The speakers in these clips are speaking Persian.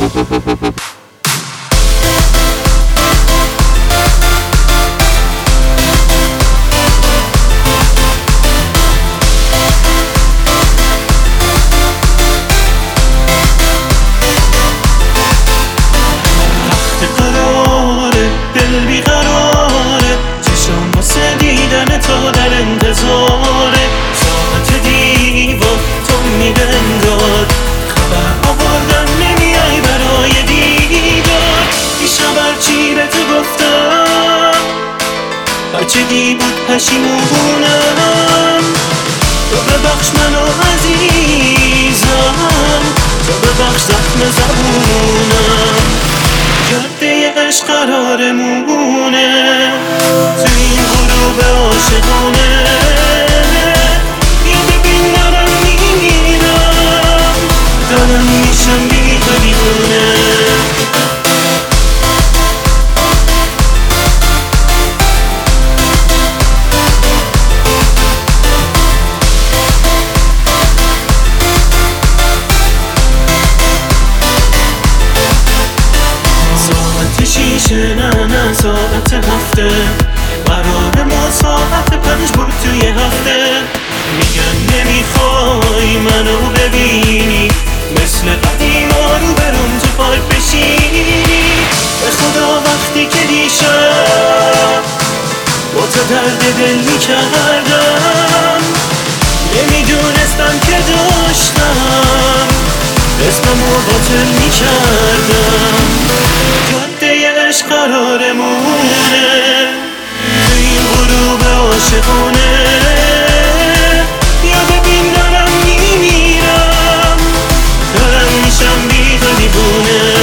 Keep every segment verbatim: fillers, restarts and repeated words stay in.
تو در انتظاره، ساعت دیوا تو میبنداد، خبر آوردن نمیای برای دیدار. دیشب هرچی به تو گفتم بچگی بود پشیمونم. تو ببخش منو عزیزم، تو ببخش زخم زبونم. جاده عشق قرارمونه تو این غروب عاشقانه. بیا ببین دارم میمیرم، دارم میشم بی تو دیوونه. شیشه نه نه ساعت هفته، قرار ما ساعت پنج بود توی هفته. میگن نمیخوای منو ببینی، مثل قدیما رو برم تو پاک بشینی. به خدا وقتی که دیشب با تو درد دل میکردم، نمیدونستم که داشتم اسممو باطل میکردم. جاده عشق قرارمونه تو این غروب عاشقانه. بیا ببین دارم میمیرم، دارم میشم بی تو دیوونه.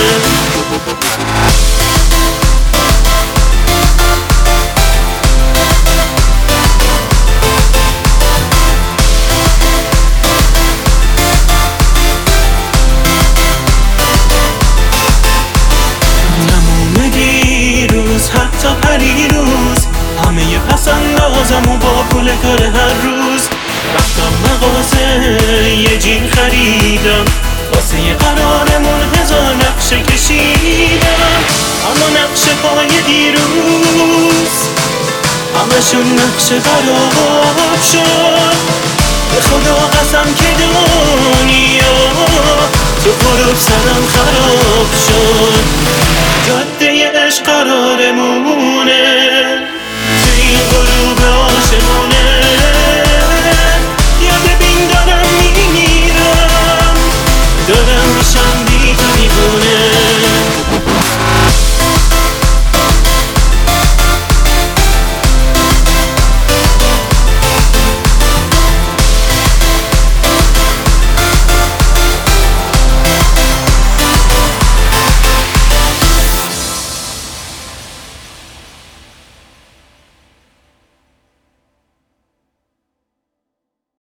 حتی پریروز همه پسندازم و با پول کار هر روز رفتم مغازه یه جین خریدم، واسه یه قرارمون هزار نقشه کشیدم. اما نقشه پای دیروز همشون نقشه خراب شد. به خدا قسم که دنیا تو غروب سرم خراب شد. جاده عشق قرارمون